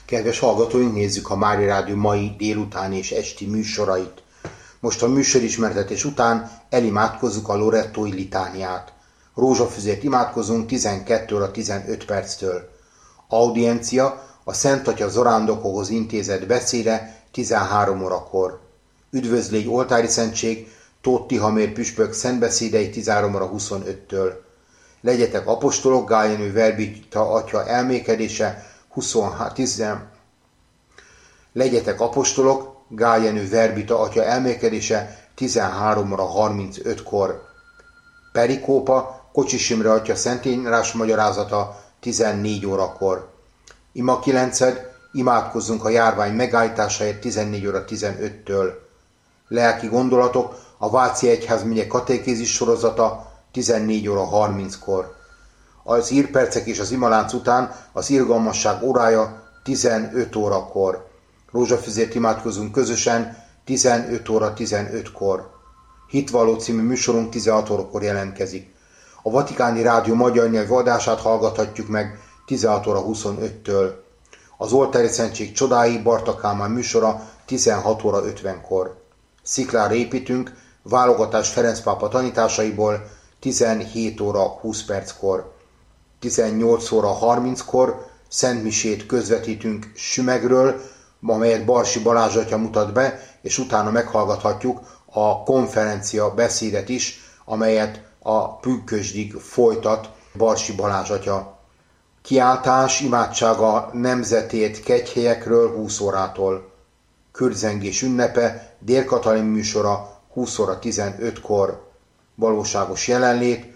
Kedves hallgatóink, nézzük a Mária Rádió mai délutáni és esti műsorait. Most a műsorismertetés után elimádkozzuk a Lorettói litániát. Rózsafüzért imádkozunk 12 óra 15 perctől. Audiencia a Szent Atya zarándokokhoz intézett beszéde 13 órakor. Üdvözlégy oltári szentség Tóth Tihamér püspök szentbeszédei 13 óra 25-től. Legyetek apostolok, Gál Jenő Verbita atya elmékedése 10. Legyetek apostolok, Gál Jenő Verbita atya elmékedése 13 óra 35-kor. Perikópa Kocsis Imre atya szentírás magyarázata 14 órakor. Ima 9. Imádkozzunk a járvány megállításáért 14 óra 15-től. Lelki gondolatok a Váci Egyházmegye katékézis sorozata 14 óra 30-kor. Az írpercek és az imalánc után az irgalmasság órája 15 órakor. Rózsafüzért imádkozunk közösen 15 óra 15-kor. Hitvalló című műsorunk 16 órakor jelentkezik. A Vatikáni Rádió magyar nyelvű adását hallgathatjuk meg 16 óra 25-től. Az oltári szentség csodái Barta Kálmán műsora 16 óra 50-kor. Sziklára építünk, válogatás Ferenc pápa tanításaiból 17 óra 20 perckor. 18 óra 30-kor szentmisét közvetítünk Sümegről, amelyet Barsi Balázs atya mutat be, és utána meghallgathatjuk a konferencia beszédet is, amelyet a pünkösdig folytat Barsi Balázs atya. Kiáltás, imádsága nemzetét kegyhelyekről 20 órától. Kürdzengés ünnepe, Dél-Katalin műsora 20 óra 15-kor. Valóságos jelenlét,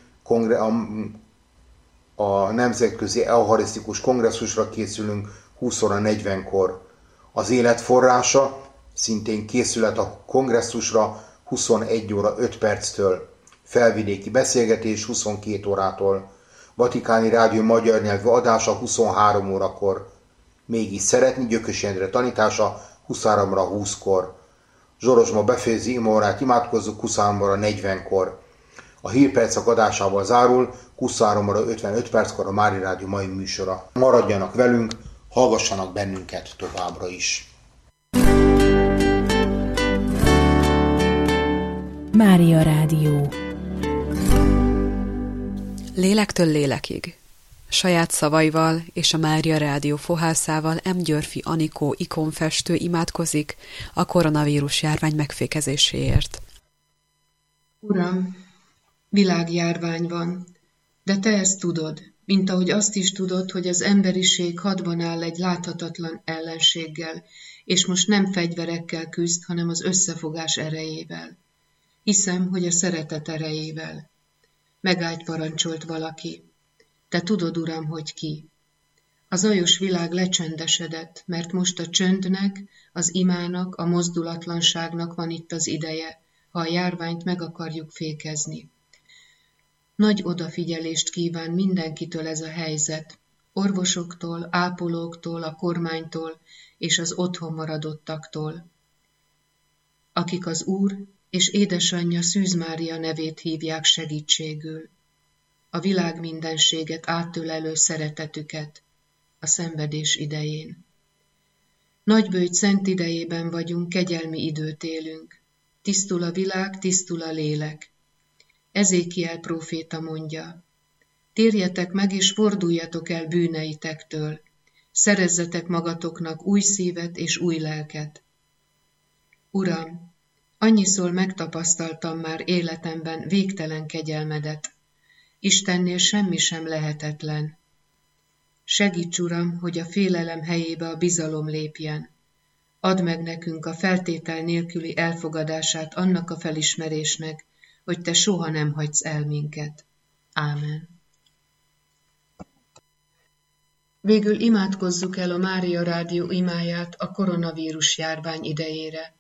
a Nemzetközi Eucharisztikus Kongresszusra készülünk 20 óra 40-kor. Az élet forrása, szintén készület a kongresszusra 21 óra 5 perctől. Felvidéki beszélgetés 22 órától. Vatikáni Rádió magyar nyelvű adása 23 órakor. Mégis szeretni Gyökös Endre tanítása 23 óra 20-kor. Zsorozsma befejezi imaórát, imádkozzuk 23 óra 40-kor. A hírpercek adásával zárul 23 óra 55 perckor a Mária Rádió mai műsora. Maradjanak velünk, hallgassanak bennünket továbbra is. Mária Rádió. Lélektől lélekig. Saját szavaival és a Mária Rádió fohászával M. Györfi Anikó ikonfestő imádkozik a koronavírus járvány megfékezéséért. Uram, világjárvány van, de te ezt tudod, mint ahogy azt is tudod, hogy az emberiség hadban áll egy láthatatlan ellenséggel, és most nem fegyverekkel küzd, hanem az összefogás erejével. Hiszem, hogy a szeretet erejével. Megállt parancsolt valaki. Te tudod, Uram, hogy ki. A zajos világ lecsendesedett, mert most a csöndnek, az imának, a mozdulatlanságnak van itt az ideje, ha a járványt meg akarjuk fékezni. Nagy odafigyelést kíván mindenkitől ez a helyzet, orvosoktól, ápolóktól, a kormánytól és az otthon maradottaktól, akik az Úr és édesanyja Szűz Mária nevét hívják segítségül, a világ mindenséget átölelő szeretetüket a szenvedés idején. Nagybőjt szent idejében vagyunk, kegyelmi időt élünk. Tisztul a világ, tisztul a lélek. Ezékiel próféta mondja, térjetek meg és forduljatok el bűneitektől, szerezzetek magatoknak új szívet és új lelket. Uram, annyiszor megtapasztaltam már életemben végtelen kegyelmedet, Istennél semmi sem lehetetlen. Segíts, Uram, hogy a félelem helyébe a bizalom lépjen. Add meg nekünk a feltétel nélküli elfogadását annak a felismerésnek, hogy te soha nem hagysz el minket. Ámen. Végül imádkozzuk el a Mária Rádió imáját a koronavírus járvány idejére.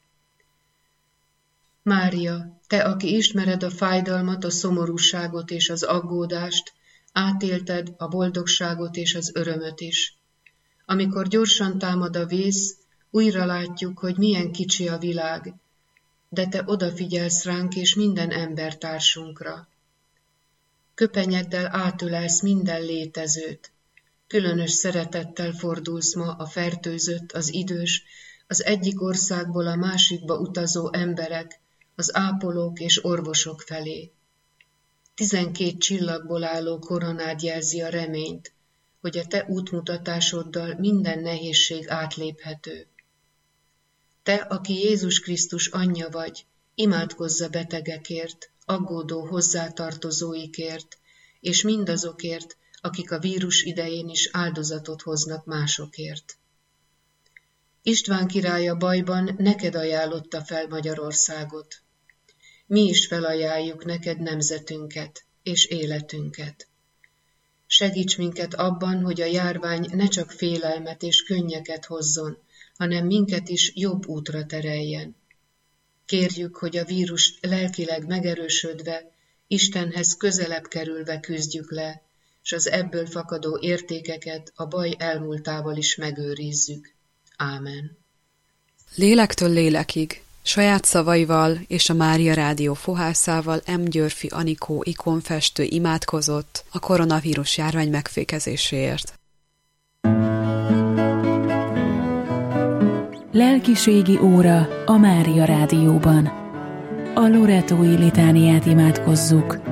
Mária, te, aki ismered a fájdalmat, a szomorúságot és az aggódást, átélted a boldogságot és az örömöt is. Amikor gyorsan támad a vész, újra látjuk, hogy milyen kicsi a világ, de te odafigyelsz ránk és minden embertársunkra. Köpenyeddel átölelsz minden létezőt, Különös szeretettel fordulsz ma a fertőzött, az idős, az egyik országból a másikba utazó emberek, az ápolók és orvosok felé. 12 csillagból álló koronád jelzi a reményt, hogy a te útmutatásoddal minden nehézség átléphető. Te, aki Jézus Krisztus anyja vagy, imádkozz a betegekért, aggódó hozzátartozóikért, és mindazokért, akik a vírus idején is áldozatot hoznak másokért. István király a bajban neked ajánlotta fel Magyarországot. Mi is felajánljuk neked nemzetünket és életünket. Segíts minket abban, hogy a járvány ne csak félelmet és könnyeket hozzon, hanem minket is jobb útra tereljen. Kérjük, hogy a vírus lelkileg megerősödve, Istenhez közelebb kerülve küzdjük le, és az ebből fakadó értékeket a baj elmúltával is megőrizzük. Ámen. Lélektől lélekig, saját szavaival és a Mária Rádió fohászával M. Györfi Anikó ikonfestő imádkozott a koronavírus járvány megfékezéséért. Lelkiségi óra a Mária Rádióban. A Loretói litániát imádkozzuk.